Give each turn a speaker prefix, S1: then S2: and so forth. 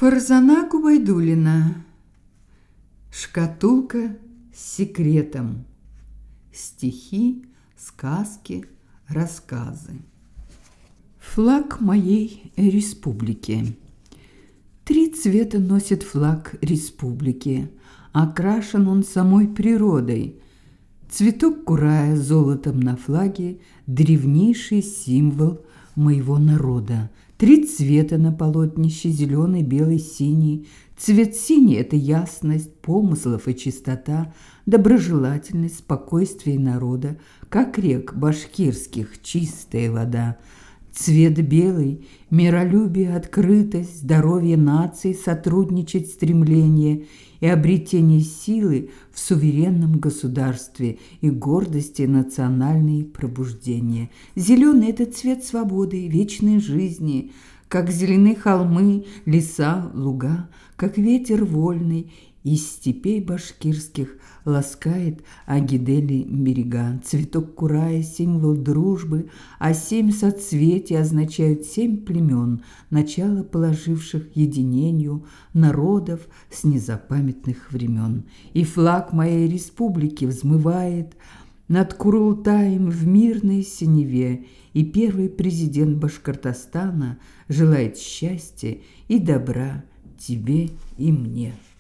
S1: Фарзана Губайдуллина. Шкатулка с секретом. Стихи, сказки, рассказы. Флаг моей республики. 3 цвета носит флаг республики. Окрашен он самой природой. Цветок курая золотом на флаге – древнейший символ моего народа. 3 цвета на полотнище – зеленый, белый, синий. Цвет синий – это ясность помыслов и чистота, доброжелательность, спокойствие народа, как рек башкирских чистая вода. Цвет белый – миролюбие, открытость, здоровье нации, сотрудничать стремление и обретение силы в суверенном государстве и гордости национальной пробуждения. Зеленый – это цвет свободы, вечной жизни, как зелены холмы, леса, луга, как ветер вольный из степей башкирских ласкает Агидели берега. Цветок курая – символ дружбы, а 7 соцветий означают 7 племен, начало положивших единению народов с незапамятных времен. И флаг моей республики взмывает над Курултаем в мирной синеве, и первый президент Башкортостана желает счастья и добра тебе и мне.